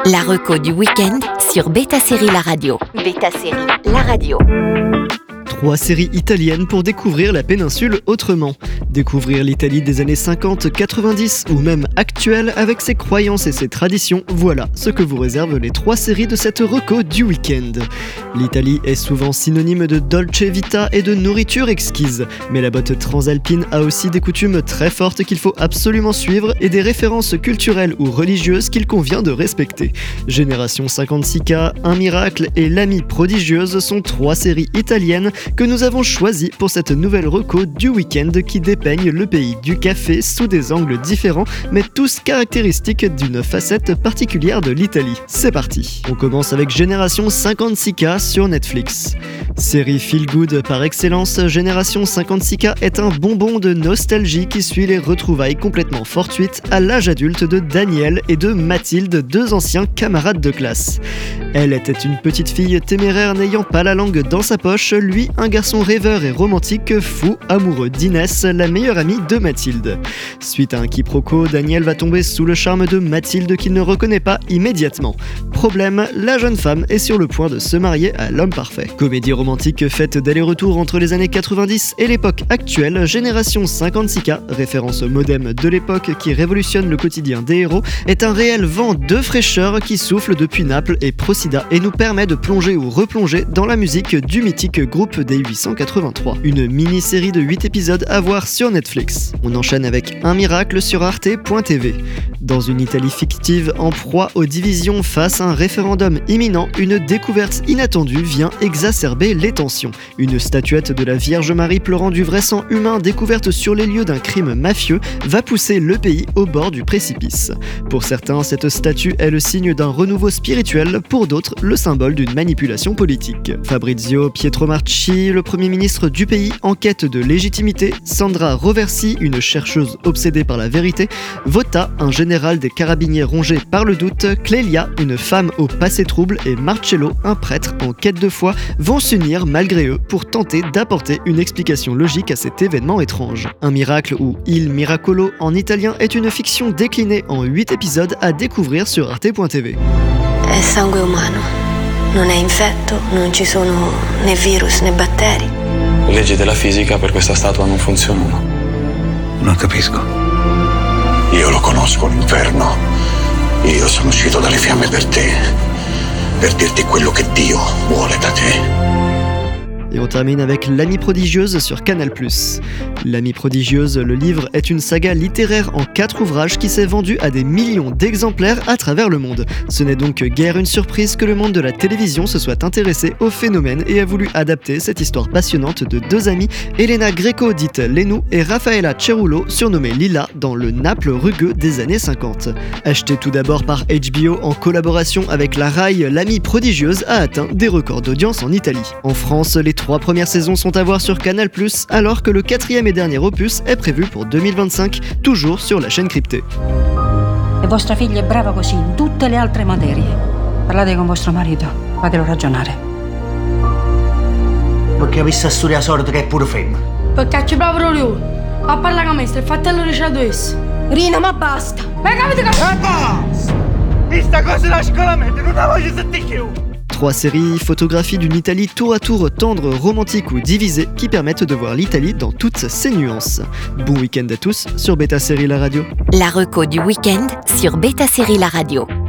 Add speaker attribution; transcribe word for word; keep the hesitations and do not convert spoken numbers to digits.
Speaker 1: La reco du week-end sur Beta Série La Radio. Beta Série La Radio.
Speaker 2: Trois séries italiennes pour découvrir la péninsule autrement. Découvrir l'Italie des années cinquante quatre-vingt-dix ou même actuelle avec ses croyances et ses traditions, voilà ce que vous réservent les trois séries de cette reco du week-end. L'Italie est souvent synonyme de dolce vita et de nourriture exquise, mais la botte transalpine a aussi des coutumes très fortes qu'il faut absolument suivre et des références culturelles ou religieuses qu'il convient de respecter. Génération cinquante-six K, Un Miracle et L'Amie Prodigieuse sont trois séries italiennes que nous avons choisies pour cette nouvelle reco du week-end qui dépeignent le pays du café sous des angles différents, mais tous caractéristiques d'une facette particulière de l'Italie. C'est parti. On commence avec Génération cinquante-six K sur Netflix. Série feel good par excellence, Génération cinquante-six K est un bonbon de nostalgie qui suit les retrouvailles complètement fortuites à l'âge adulte de Daniel et de Mathilde, deux anciens camarades de classe. Elle était une petite fille téméraire n'ayant pas la langue dans sa poche, lui un garçon rêveur et romantique, fou, amoureux d'Inès, la meilleure amie de Mathilde. Suite à un quiproquo, Daniel va tomber sous le charme de Mathilde qu'il ne reconnaît pas immédiatement. Problème, la jeune femme est sur le point de se marier à l'homme parfait. Comédie romantique faite d'aller-retour entre les années quatre-vingt-dix et l'époque actuelle, Génération cinquante-six K, référence au modem de l'époque qui révolutionne le quotidien des héros, est un réel vent de fraîcheur qui souffle depuis Naples et Procida et nous permet de plonger ou replonger dans la musique du mythique groupe des huit cent quatre-vingt-trois. Une mini-série de huit épisodes à voir sur Netflix. On enchaîne avec Un Miracle sur arte point t v. Dans une Italie fictive en proie aux divisions face à un référendum imminent, une découverte inattendue vient exacerber les tensions. Une statuette de la Vierge Marie pleurant du vrai sang humain découverte sur les lieux d'un crime mafieux va pousser le pays au bord du précipice. Pour certains, cette statue est le signe d'un renouveau spirituel, pour d'autres, le symbole d'une manipulation politique. Fabrizio Pietromarchi, le premier ministre du pays en quête de légitimité, Sandra Roversi, une chercheuse obsédée par la vérité, Vota, un général des carabiniers rongé par le doute, Clélia, une femme au passé trouble, et Marcello, un prêtre en quête de foi, vont s'unir malgré eux pour tenter d'apporter une explication logique à cet événement étrange. Un miracle ou Il Miracolo en italien est une fiction déclinée en huit épisodes à découvrir sur arte point t v.
Speaker 3: È sangue umano, non è infetto, non ci sono né virus né batteri.
Speaker 4: Le leggi della fisica per questa statua non funzionano.
Speaker 5: Non capisco.
Speaker 6: Io lo conosco l'inferno. Io sono uscito dalle fiamme per te, per dirti quello che Dio vuole da te.
Speaker 2: Et on termine avec L'Amie Prodigieuse sur Canal plus. L'Amie Prodigieuse, le livre, est une saga littéraire en quatre ouvrages qui s'est vendue à des millions d'exemplaires à travers le monde. Ce n'est donc guère une surprise que le monde de la télévision se soit intéressé au phénomène et a voulu adapter cette histoire passionnante de deux amies, Elena Greco dite Lénou et Raffaella Cerullo surnommée Lila dans le Naples rugueux des années cinquante. Acheté tout d'abord par H B O en collaboration avec la Rai, L'Amie Prodigieuse a atteint des records d'audience en Italie. En France, les trois premières saisons sont à voir sur Canal plus, alors que le quatrième et dernier opus est prévu pour deux mille vingt-cinq, toujours sur la chaîne cryptée.
Speaker 7: E vostra figlia è brava così in tutte le altre materie. Parlate con vostro marito, fatelo ragionare.
Speaker 5: Perché ha visto studiare sordo che è pure femmina.
Speaker 8: Perché ci proprio lui. A parlare con me, il fratello Ricciardo esse.
Speaker 3: Rina, ma basta!
Speaker 8: Ma capite che...
Speaker 5: E basta! Questa cosa la scolamento, non la voglio sentire più!
Speaker 2: Trois séries, photographies d'une Italie tour à tour tendre, romantique ou divisée qui permettent de voir l'Italie dans toutes ses nuances. Bon week-end à tous sur Beta Série La Radio.
Speaker 1: La reco du week-end sur Beta Série La Radio.